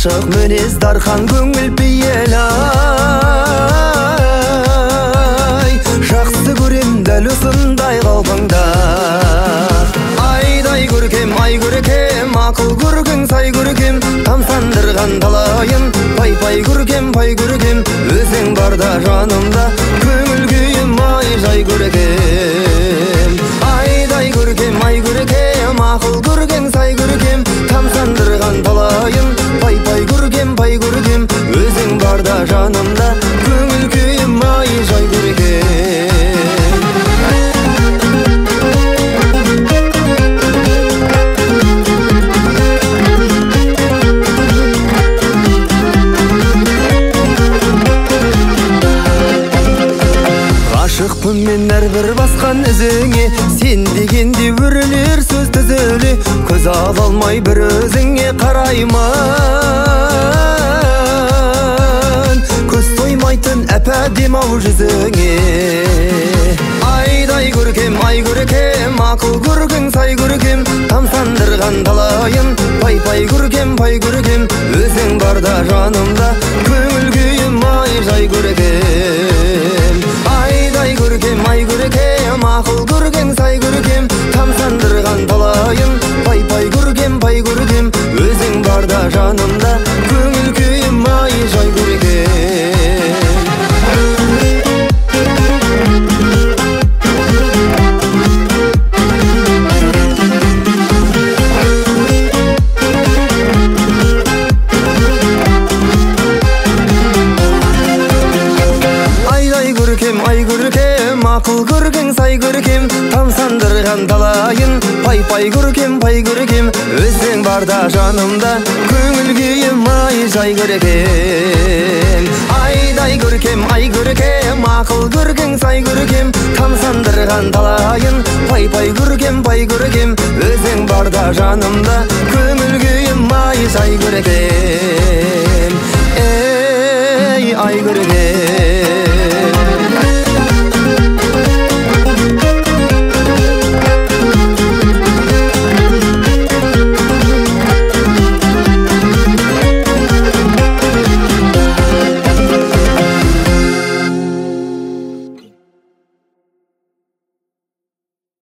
ашық мінез дархан көңіл пиелай, жақсы көрем дәл осындай қалпыңда. Айдай көркем, ай көркем, ақыл көркің сай көркем, тамсандырған талайын пай көркем, пай көркем, өзің барда жанымда көңіл күйім ай жай көркем. Айдай көркем, ай көркем, ақыл көркең сай көркем, тамсандырған талайын пай көркем, пай көркем, өзің барда жанымда көңіл күйім ай жай көркем. Ғашықпын мен әрбір басқан ізіңе, сен дегенде өрілер сөз түзіле, көз ала алмай бір өзіңе қараймын, көз тоймайтын әп-әдемі-ау жүзіңе. Айдай көркем, ай көркем, ақыл көркең сай көркем, тамсандырған талайын пай көркем, пай көркем, өзің барда жанымда көңіл күйім ай жай көркем. Айдай көркем, ай көркем, ақыл көркең сай көркем, тамсандырған талайын пай көркем, пай көркем, өзің барда жанымда көңіл күйім ай жай көркем. Ай көркем, ақыл көркең сай көркем, тамсандырған талайын пай көркем, пай көркем, өзің барда жанымда көңіл күйім ай жай көркем. Айдай көркем, ай көркем, ақыл көркең сай көркем, тамсандырған талайын пай көркем, пай көркем, өзің барда жанымда көңіл күйім ай жай көркем. Ей ай көркем.